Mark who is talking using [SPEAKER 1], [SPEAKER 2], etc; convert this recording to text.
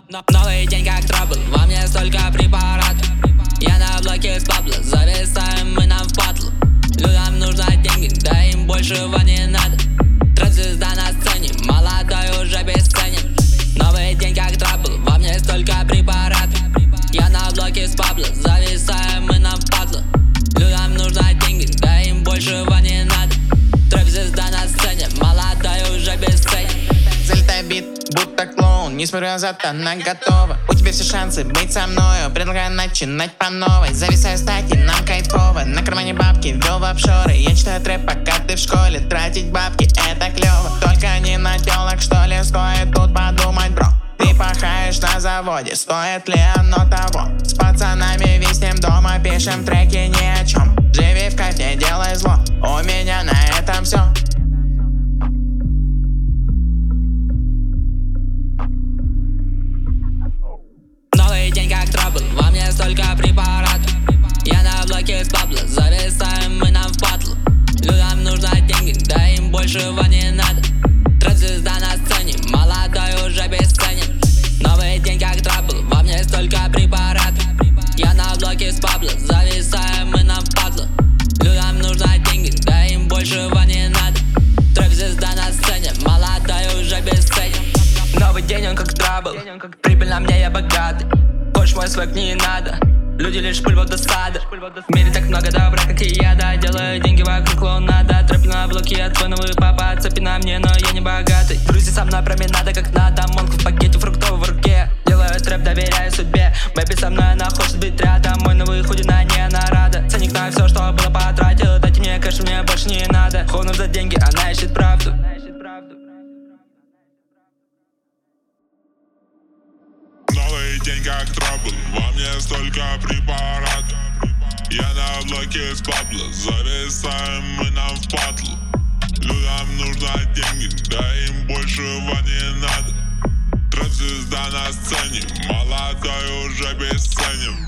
[SPEAKER 1] Новый день как трабл, во мне столько препаратов. Я на блоке с Пабло, зависаем мы нам в патлу. Людям нужны деньги, да им большего не надо. Трэп-звезда на сцене, молодой уже бесценен. Новый день как трабл, во мне столько препаратов. Я на блоке с Пабло, зависаем мы нам в патлу. Людям нужны деньги, да им большего не надо. Трэп-звезда на сцене, молодой уже бесценен.
[SPEAKER 2] Залетай бит, будто клоун, не смотрю, зато она готова. У тебя все шансы быть со мною, предлагаю начинать по новой. Зависаю стати, нам кайфово, на кармане бабки, ввел в офшоры. Я читаю трэп, пока ты в школе, тратить бабки это клево. Только не на телок, что ли, стоит тут подумать, бро. Ты пахаешь на заводе, стоит ли оно того? С пацанами виснем дома, пишем треки ни о чем. Живи в кайф, не делай зло, у меня на этом все.
[SPEAKER 1] Новый день как трабл, во мне столько препаратов. Я на блоке с Пабло, зависаем мы нам в патлу. Людям нужны деньги, да им большего не надо. Трэп-звезда на сцене, молодой уже бесценен. Новый день как трабл, во мне столько препаратов. Я на блоке с Пабло, зависаем мы нам в патлу. Людям нужны деньги, да им большего не надо. Трэп-звезда на сцене, молодой уже бесценен. Новый день он как трабл, прибыль на мне, я богатый. Хочешь мой свек, не надо, люди лишь пыль вот досада. В мире так много добра, как и я, да. Делаю деньги вокруг клоунада. Трэп на блоке, я твой новый папа. Цепи на мне, но я не богатый. Друзья со мной променада, как надо. Монк в пакете, фруктовый в руке. Делаю трэп, доверяю судьбе. Бэби со мной, она хочет быть рядом. Мой новый худи на ней, она рада. Ценник на все, что было потратил. Дайте мне кэш, мне больше не надо. Хону за деньги, она ищет правду.
[SPEAKER 3] Новый день как трабл, во мне столько препаратов. Я на блоке с Пабло, зависаем мы нам в патлу. Людям нужны деньги, да им большего не надо. Трэп-звезда на сцене, молодой уже бесценен.